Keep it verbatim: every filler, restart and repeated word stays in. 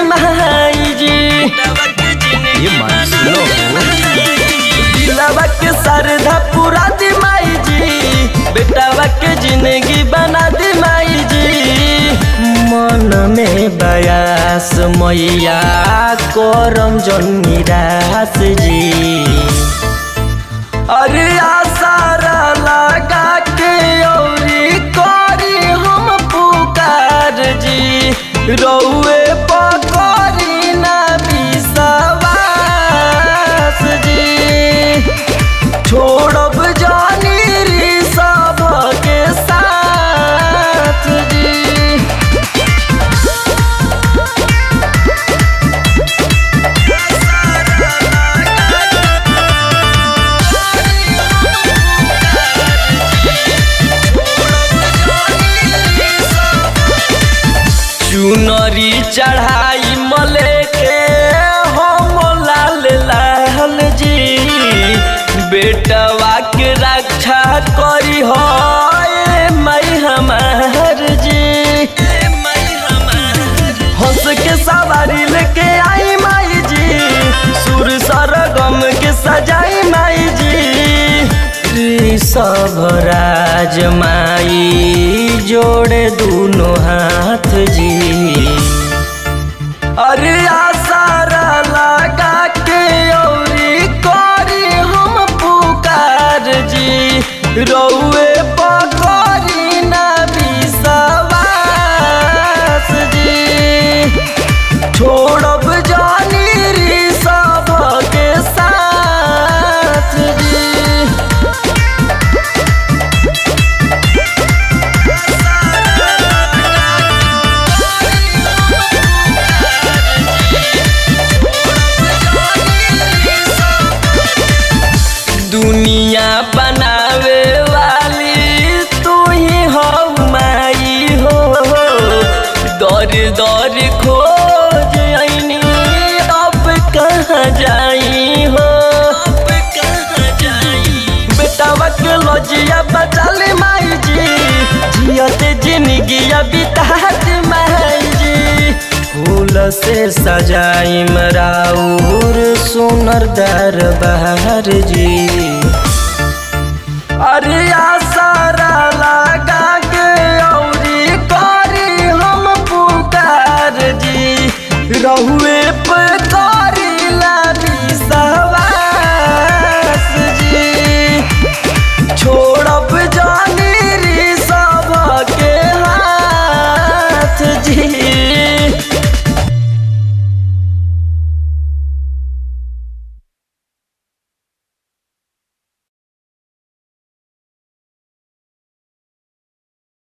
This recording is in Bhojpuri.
माई जी। ये मान सुनो दिलवा के श्रद्धा पूरा दी माई जी, बेटावा के जिंदगी बना दी माई जी। मन में बयास मैया करम जन निराश जी। अरे आसारा लगा के औरी करी हम पुकार जी, रौए पकड़ी ना विश्वास जी। छोड़ब जानी री सब के साथ जी। चुनरी चढ़ाई मले के हम लाल लाल जी, बेटवा के रक्षा करी हो मई हमार जी। हंस के सवारी लेके आई माई जी, सुर सरगम के सजाई माई जी। सब राज माई जोड़े दोनों हाथ जी। अरे आसारा लगा के औरी करी हम पुकार जी, रौए पकड़ी ना विश्वास जी। छोड़ब जानी री सब के साथ जी। दुनिया बनावे वाली तू ही हो माई हो, दर दर खोज आईनी अब कहाँ जाई हो। बेटावा के लजिया बचाले माई जी, जियते जिंदगी बितात माई जी। फूल से सजाई मराउर सुनर दरबार जी। अरे